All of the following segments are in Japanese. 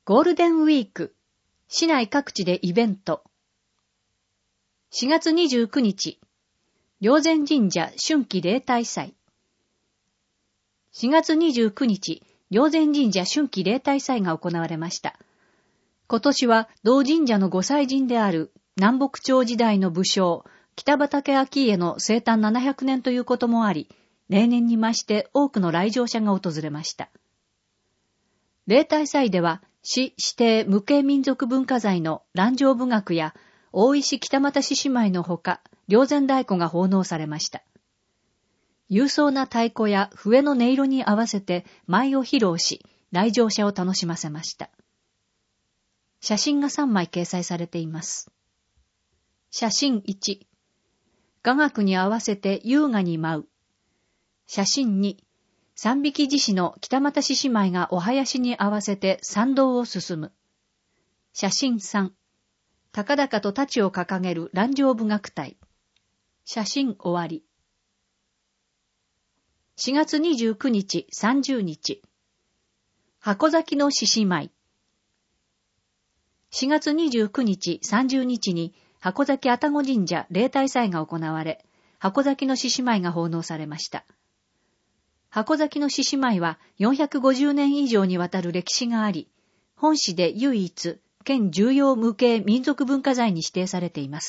ゴールデンウィーク、市内各地でイベント。4月29日、霊山神社春季例大祭。4月29日、霊山神社春季例大祭が行われました。今年は同神社のご祭神である南北朝時代の武将、北畠顕家の生誕700年ということもあり、例年に増して多くの来場者が訪れました。例大祭では、市指定無形民族文化財の蘭城舞楽や大石北俣獅子舞のほか、霊山太鼓が奉納されました。勇壮な太鼓や笛の音色に合わせて舞を披露し、来場者を楽しませました。写真が3枚掲載されています。写真1、雅楽に合わせて優雅に舞う。写真2、三匹獅子の北俣獅子舞がお囃子に合わせて参道を進む。写真3、高々と太刀を掲げる蘭城舞楽隊。写真終わり。4月29日、30日。箱崎の獅子舞。4月29日、30日に箱崎愛宕神社例大祭が行われ、箱崎の獅子舞が奉納されました。箱崎の獅子舞は450年以上にわたる歴史があり、本市で唯一、県重要無形民族文化財に指定されています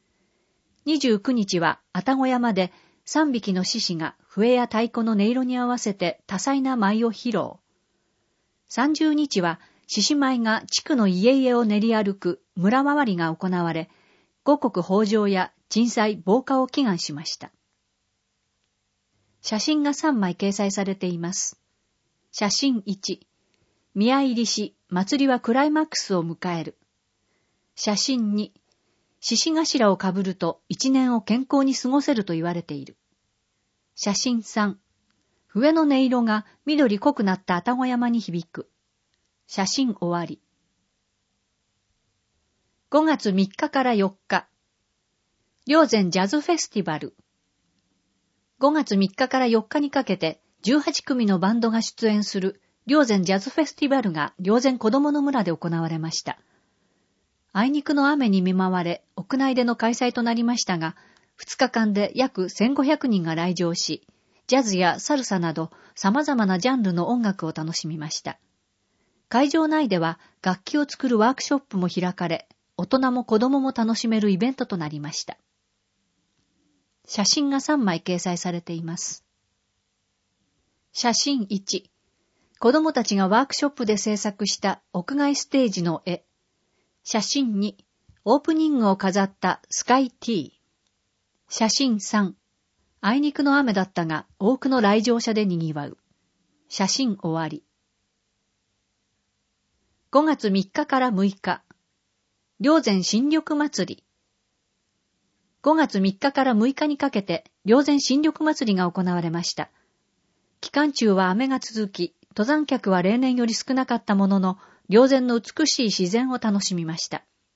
。29日は愛宕山で3匹の獅子が笛や太鼓の音色に合わせて多彩な舞を披露。30日は獅子舞が地区の家々を練り歩く村回りが行われ、五穀豊穣や鎮災防火を祈願しました。写真が3枚掲載されています。写真1、宮入りし、祭りはクライマックスを迎える。写真2、獅子頭をかぶると一年を健康に過ごせると言われている。写真3、笛の音色が緑濃くなった愛宕山に響く。写真終わり。5月3日から4日、霊山ジャズフェスティバル。5月3日から4日にかけて18組のバンドが出演する霊山ジャズフェスティバルが霊山こどもの村で行われました。あいにくの雨に見舞われ屋内での開催となりましたが、2日間で約1500人が来場し、ジャズやサルサなど様々なジャンルの音楽を楽しみました。会場内では楽器を作るワークショップも開かれ、大人も子供も楽しめるイベントとなりました。写真が3枚掲載されています。写真1、子供たちがワークショップで制作した屋外ステージの絵。写真2、オープニングを飾ったスカイティー。写真3、あいにくの雨だったが多くの来場者で賑わう。写真終わり。5月3日から6日、霊山新緑祭り。5月3日から6日にかけて、霊山新緑祭りが行われました。期間中は雨が続き、登山客は例年より少なかったものの、霊山の美しい自然を楽しみました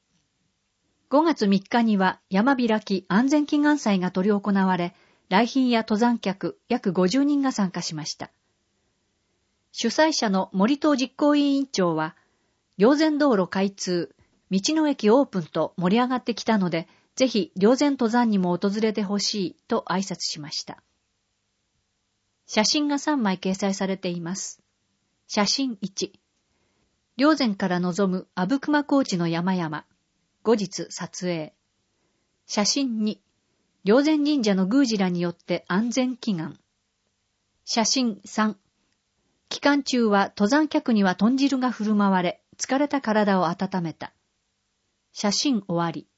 。5月3日には山開き安全祈願祭が執り行われ、来賓や登山客約50人が参加しました。主催者の森藤実行委員長は、霊山道路開通、道の駅オープンと盛り上がってきたので、ぜひ、霊山登山にも訪れてほしいと挨拶しました。写真が3枚掲載されています。写真1、霊山から望む阿武隈高地の山々。後日撮影。写真2、霊山神社の宮司らによって安全祈願。写真3、期間中は登山客には豚汁が振る舞われ、疲れた体を温めた。写真終わり。